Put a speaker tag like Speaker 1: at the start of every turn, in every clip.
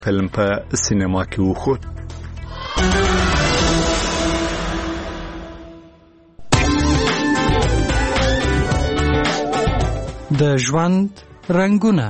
Speaker 1: فلم په سینما کې وخوت.
Speaker 2: د ژوند رنگونه.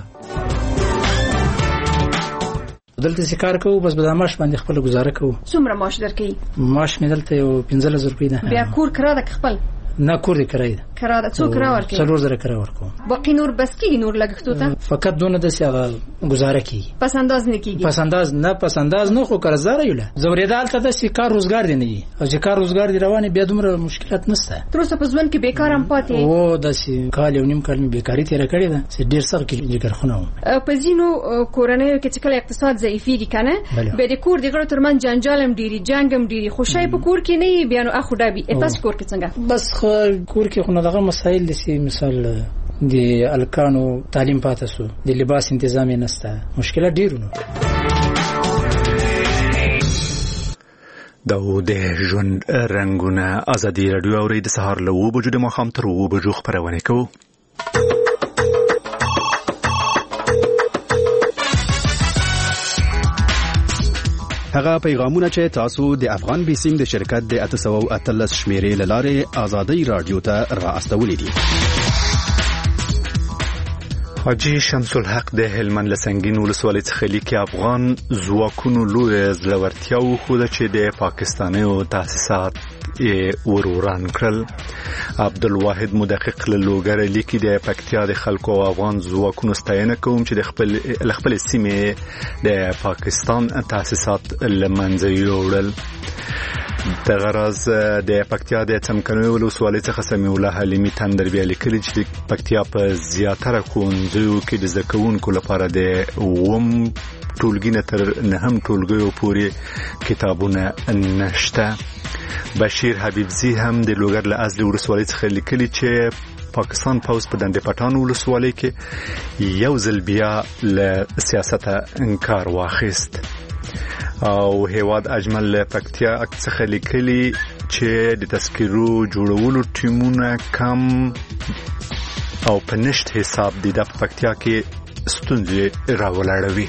Speaker 3: دلته کار کوو، بس به د معاش باندې خپل گزاره کوو.
Speaker 4: څومره معاش درکې؟
Speaker 3: معاش مې دلته یو 15000 روپۍ ده.
Speaker 4: بیا کور کرا ده خپل؟
Speaker 3: نه، کور دې کرای ده.
Speaker 4: کرا ده څو کرا ورکې؟
Speaker 3: 4000 کرا ورکو.
Speaker 4: باقي نور بس کېږي؟ نور لګښتو ته
Speaker 3: فقط دونه د سیاغه گزاره کی.
Speaker 4: پس انداز نه کیږي؟ پس
Speaker 3: انداز نه خو قرضدار یو له زوریدال ته د کار روزګار دی نه، او چې کار روزګار دی روانه بیا دومره مشکلات نشته.
Speaker 4: تر اوسه په ځوان کې بیکار هم پاتې
Speaker 3: او د کال یو نیم کال می بیکاری تیر کړی ده، چې ډیر سخت کې جګر خونه و.
Speaker 4: په ځینو کورنیو کې چې کله اقتصاد ضعیفیږي کنه، به د کور د غړو ترمن جنجالم ډیری، جنگم ډیری، خوشای په کور کې نه بیا نو اخو ډابي. تاسو کور کې څنګه؟
Speaker 3: بس کور کې خو نه دغه مسائل دي، مثال د الکانو تعلیم پاتې سو، د لباس تنظیم نشته، مشکلات ډیرونه.
Speaker 1: د ژوند رنگونه ازادي رادیو اوري د سهار له 9 بجو د ماښام تر 9 بجو خبرونه کوي.
Speaker 5: هغه پیغامونه چې تاسو د افغان بیسیم د شرکت د 813 شمیرې لاره ازادي رادیو ته راستولې دي.
Speaker 1: حاجی شمس الحق د هلمند لسنګین ولسوالۍ څخه لیکي افغان ځواکونو لوی زړورتیا وښوده چې د پاکستانیو تاسیسات وروران کړل. عبدالواحد مدقق له لوګر لیکي د پکتیا د خلکو او افغان ځواکونو ستاینه کوم چې د خپل سیمې د پاکستان تاسیسات لمنځه یوړل. د غرض د پکتیا د څمکنیو ولسوالۍ څخه سمیع الله حلیمي تندربیه لیکلي چې د پکتیا په زیاتره ښوونځیو کې د زده کوونکو لپاره د اووم ټولګي نه تر نهم ټولګیو پورې کتابونه نشته. بشیر حبیبزی هم د لوګر له ازلي ولسوالۍ څخه لیکلي چې پاکستان پوز په دندې پټان ولسوالۍ کې یو ځل بیا له سیاسته انکار واخیست. او هیواد اجمل له پکتیا څخه لیکلي چې د تذکرو جوړولو ټیمونه کم او په نشت حساب د پکتیا کې ستونزې راولاړوي.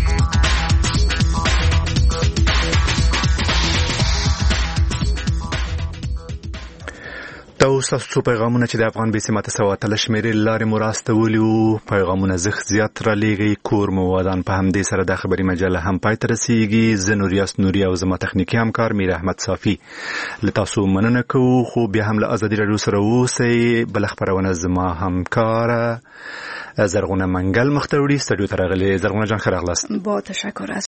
Speaker 1: تاسو پیغامونه چې د افغان بیسیم 813 شمیرې لارې مراستولي وو، پیغامونه زیات را لیږي. کور مو ودان. په همدې سره د خبري مجله هم پای ته رسیږي. زه نوریاس نوري او زما تخنیکی همکار میر احمد صافي له تاسو مننه کوو. خو بیا هم له ازادي رادیو سره اوسئ. بل خبرونه زما همکار زرغونه منګل مختوړي سټډیو ته راغلي. زرغونه جان ښه راغلاست.
Speaker 4: با تشکر.